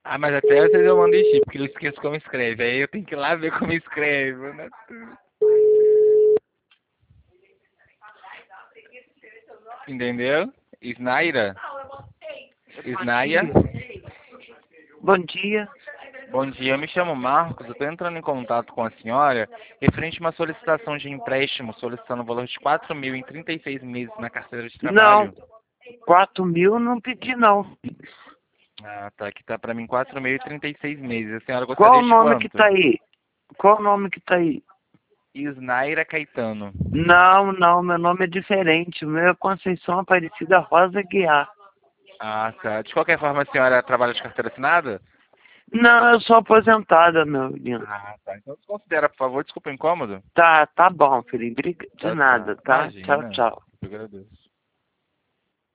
Ah, mas até às vezes eu mando chip, porque eu esqueço como escreve. Aí eu tenho que ir lá ver como escreve, né? Entendeu? Snaira? Bom Snaia? dia. Bom dia. Bom dia, eu me chamo Marcos, eu estou entrando em contato com a senhora referente a uma solicitação de empréstimo solicitando o valor de 4.000 em 36 meses na carteira de Não, trabalho. 4.000 não pedi não. Ah, tá, aqui tá pra mim 4.000 e 36 meses. A senhora Qual gostaria o de nome que quanto? tá aí? Qual o nome que tá aí? Isnaira Caetano. Não, não, meu nome é diferente. O meu é Conceição Aparecida Rosa Guiar. Ah, tá. De qualquer forma, a senhora trabalha de carteira assinada? Não, eu sou aposentada, meu lindo. Ah, tá. Então desconsidera, por favor. Desculpa o incômodo. Tá, tá bom, filho. De Tchau, nada, tchau. tá? Tchau, Imagina. tchau. Eu agradeço.